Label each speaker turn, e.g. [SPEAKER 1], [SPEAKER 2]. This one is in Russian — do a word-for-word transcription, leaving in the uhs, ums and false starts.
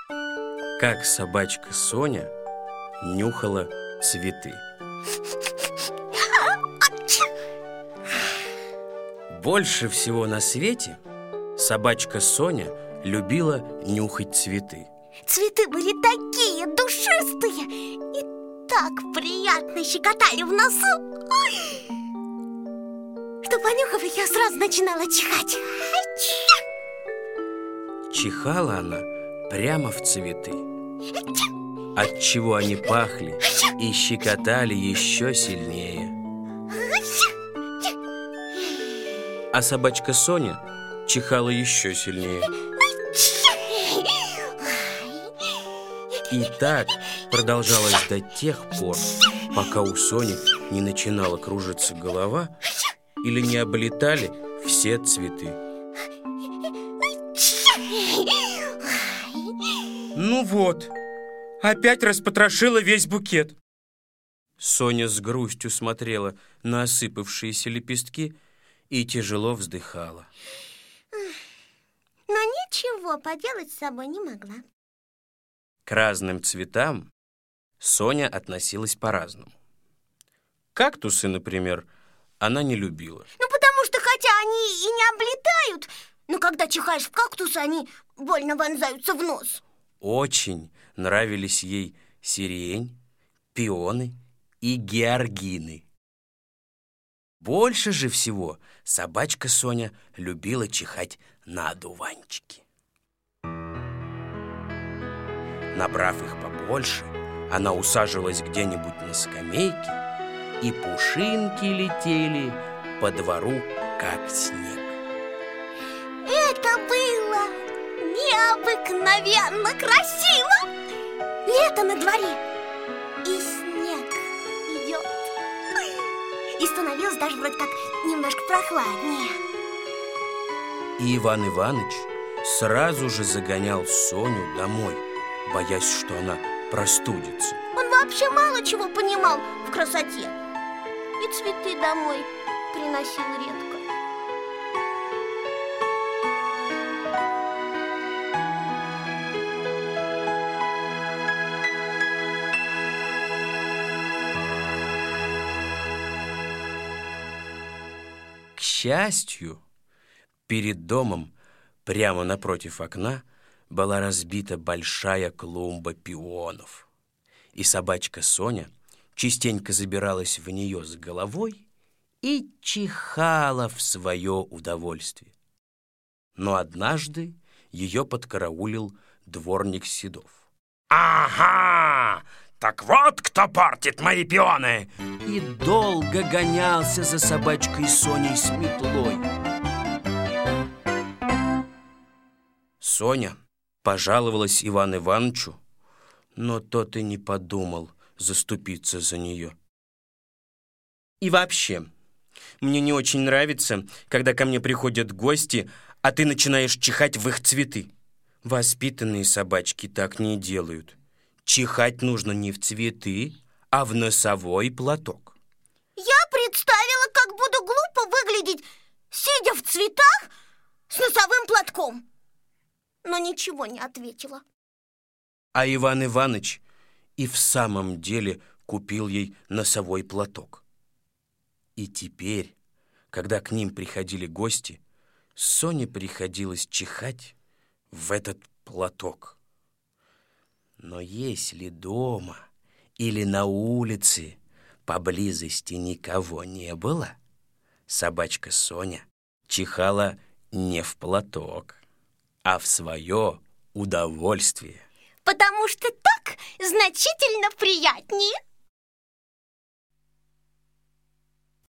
[SPEAKER 1] Как собачка Соня нюхала цветы. Больше всего на свете собачка Соня любила нюхать цветы.
[SPEAKER 2] Цветы были такие душистые и так приятно щекотали в носу, что, понюхав их, я сразу начинала чихать.
[SPEAKER 1] Чихала она прямо в цветы, отчего они пахли и щекотали еще сильнее. А собачка Соня чихала еще сильнее. И так продолжалось до тех пор, пока у Сони не начинала кружиться голова или не облетали все цветы. Ну вот, опять распотрошила весь букет. Соня с грустью смотрела на осыпавшиеся лепестки и тяжело вздыхала.
[SPEAKER 2] Но ничего поделать с собой не могла.
[SPEAKER 1] К разным цветам Соня относилась по-разному. Кактусы, например, она не любила.
[SPEAKER 2] Ну, потому что, хотя они и не облетают, но когда чихаешь в кактусы, они больно вонзаются в нос.
[SPEAKER 1] Очень нравились ей сирень, пионы и георгины. Больше же всего собачка Соня любила чихать на одуванчики. Набрав их побольше, она усаживалась где-нибудь на скамейке, и пушинки летели по двору, как снег.
[SPEAKER 2] Это было необыкновенно красиво! Лето на дворе, и снег идет. И становилось даже вроде как немножко прохладнее.
[SPEAKER 1] И Иван Иваныч сразу же загонял Соню домой, боясь, что она простудится.
[SPEAKER 2] Он вообще мало чего понимал в красоте. И цветы домой приносил редко.
[SPEAKER 1] К счастью, перед домом, прямо напротив окна, была разбита большая клумба пионов. И собачка Соня частенько забиралась в нее с головой и чихала в свое удовольствие. Но однажды ее подкараулил дворник Седов. «Ага! Так вот кто портит мои пионы!» И долго гонялся за собачкой Соней с метлой. Соня пожаловалась Ивану Ивановичу, но тот и не подумал заступиться за нее. И вообще, мне не очень нравится, когда ко мне приходят гости, а ты начинаешь чихать в их цветы. Воспитанные собачки так не делают. Чихать нужно не в цветы, а в носовой платок.
[SPEAKER 2] Я представила, как буду глупо выглядеть, сидя в цветах с носовым платком. Но ничего не ответила.
[SPEAKER 1] А Иван Иваныч и в самом деле купил ей носовой платок. И теперь, когда к ним приходили гости, Соне приходилось чихать в этот платок. Но если дома или на улице поблизости никого не было, собачка Соня чихала не в платок, а в свое удовольствие.
[SPEAKER 2] Потому что так значительно приятнее.